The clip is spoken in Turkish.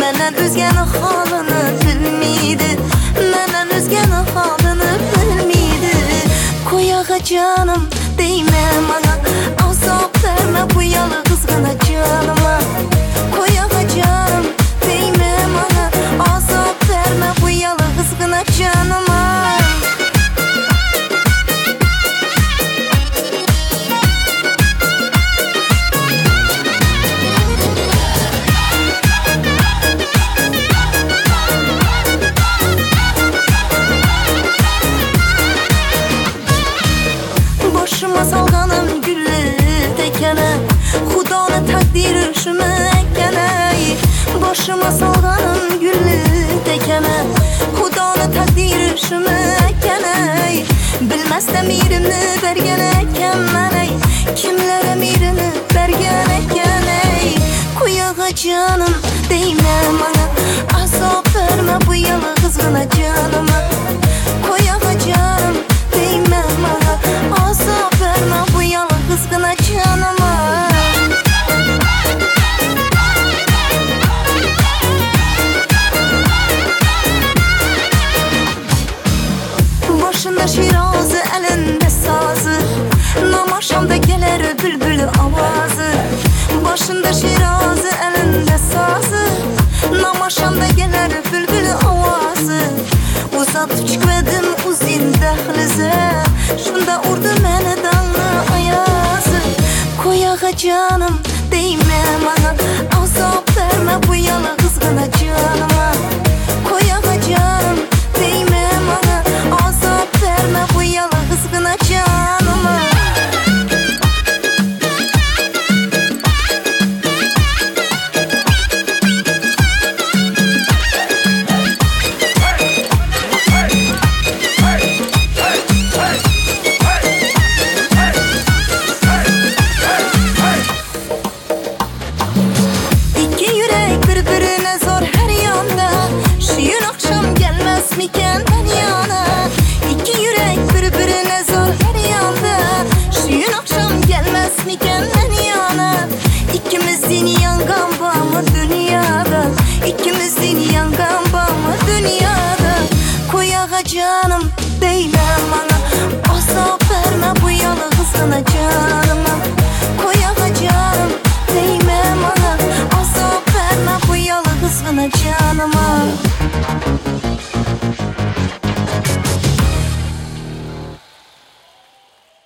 Menden özgenin halını bilmeydi, menden özgenin halını bilmeydi. Koyağa canım değme bana, azap verme bu yalı kızgına canıma. Koyağa canım değme bana, azap verme bu yalı kızgına canıma. Başıma salganım güllü tekene, Xudanın takdiri şümü ekkene. Başıma salganım güllü tekene, Xudanın takdiri şümü ekkene. Bilmezsem mirimni bergen eken mene, kimlere mirini bergen eken. Koyağa canım değme bana, azap verme bu yalı kızgına canıma. Koyağa canım değme bana, azap verme bu yalı kızgına canıma. Başında şirazı, elinde sazı, namaşamda gelir bülbül avazı. Başında şirazı, elinde sazı, namaşamda gelir bülbül avazı. Uzatıp çıkmadım uzun dehlize, şunda urdu meni dağlı ayazı. Koyağa canım değme bana, azap verme bu yalı kızgına canıma. Koyağa canım değme bana, azap verme bu yalı kızgına canıma. İki yürek birbirine zor her yanda, şu gün akşam gelmez miken ben yana. İki yürek birbirine zor her yanda, şu gün akşam gelmez miken ben yana. İkimizin yangan bağımı dünyada, İkimizin yangan bağımı dünyada. Koyağa canım değme bana, azap verme bu yalı kızgına canıma.